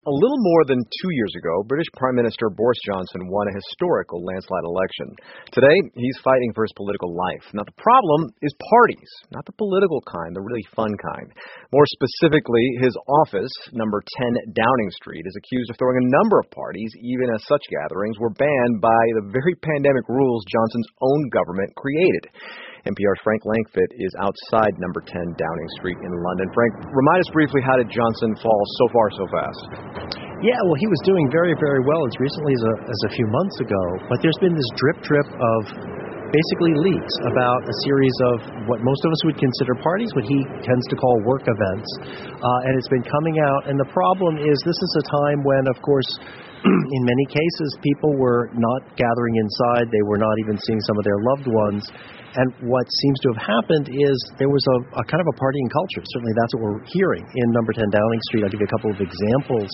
A little more than 2 years ago, British Prime Minister Boris Johnson won a historical landslide election. Today, he's fighting for his political life. Now, the problem is parties, not the political kind, the really fun kind. More specifically, his office, number 10 Downing Street, is accused of throwing a number of parties, even as such gatherings were banned by the very pandemic rules Johnson's own government created. NPR's Frank Langfitt is outside number 10 Downing Street in London. Frank, remind us briefly, how did Johnson fall so far so fast? Yeah, well, he was doing very, very well as recently as a few months ago. But there's been this drip of basically leaks about a series of what most of us would consider parties, what he tends to call work events. And it's been coming out. And the problem is this is a time when, of course, in many cases, people were not gathering inside. They were not even seeing some of their loved ones. And what seems to have happened is there was a kind of a partying culture. Certainly that's what we're hearing in number 10 Downing Street. I'll give you a couple of examples.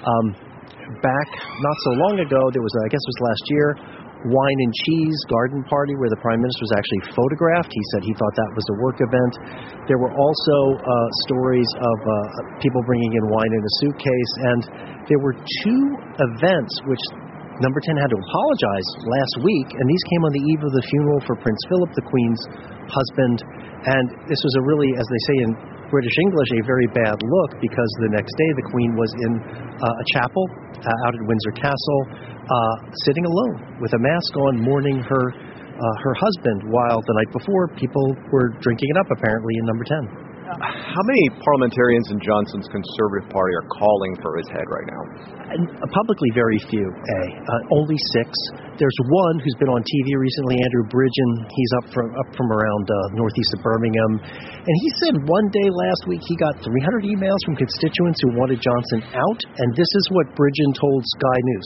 Back not so long ago, there was, I guess it was last year, wine and cheese garden party where the Prime Minister was actually photographed. He said he thought that was a work event. There were also stories of people bringing in wine in a suitcase. And there were two events which number 10 had to apologize last week, and these came on the eve of the funeral for Prince Philip, the Queen's husband. And this was a really, as they say in British English, a very bad look, because the next day the Queen was in a chapel out at Windsor Castle, sitting alone with a mask on, mourning her husband, while the night before people were drinking it up, apparently, in number 10. How many parliamentarians in Johnson's Conservative Party are calling for his head right now? Publicly, very few, only 6. There's one who's been on TV recently, Andrew Bridgen. He's up from around northeast of Birmingham. And he said one day last week he got 300 emails from constituents who wanted Johnson out. And this is what Bridgen told Sky News.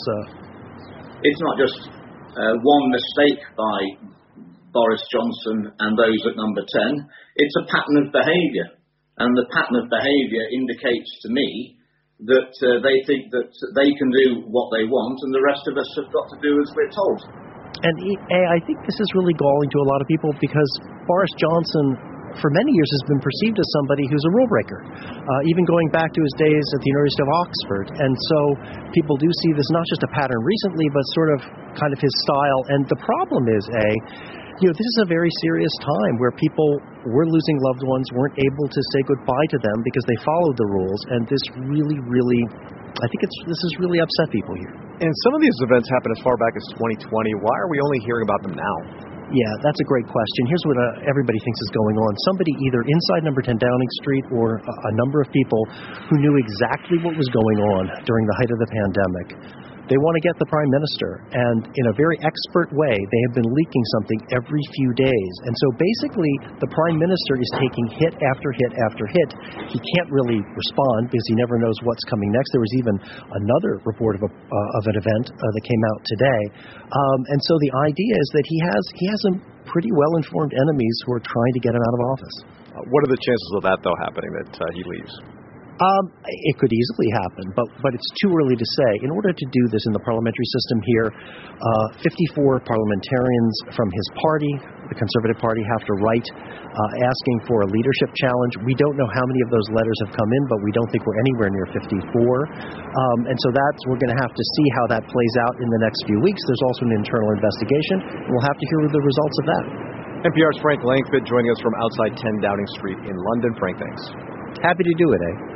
It's not just one mistake by Boris Johnson and those at number 10. It's a pattern of behaviour. And the pattern of behaviour indicates to me that they think that they can do what they want and the rest of us have got to do as we're told. And I think this is really galling to a lot of people, because Boris Johnson, for many years, has been perceived as somebody who's a rule breaker, even going back to his days at the University of Oxford. And so people do see this not just a pattern recently, but sort of kind of his style. And the problem is, this is a very serious time where people were losing loved ones, weren't able to say goodbye to them because they followed the rules. And this really, I think this has really upset people here. And some of these events happened as far back as 2020. Why are we only hearing about them now? Yeah, that's a great question. Here's what everybody thinks is going on. Somebody either inside number 10 Downing Street or a number of people who knew exactly what was going on during the height of the pandemic. They want to get the Prime Minister, and in a very expert way, they have been leaking something every few days. And so basically, the Prime Minister is taking hit after hit after hit. He can't really respond because he never knows what's coming next. There was even another report of an event that came out today. And so the idea is that he has some pretty well-informed enemies who are trying to get him out of office. What are the chances of that, though, happening, that he leaves? It could easily happen, but it's too early to say. In order to do this in the parliamentary system here, 54 parliamentarians from his party, the Conservative Party, have to write asking for a leadership challenge. We don't know how many of those letters have come in, but we don't think we're anywhere near 54. And so we're going to have to see how that plays out in the next few weeks. There's also an internal investigation, and we'll have to hear the results of that. NPR's Frank Langfitt joining us from outside 10 Downing Street in London. Frank, thanks. Happy to do it,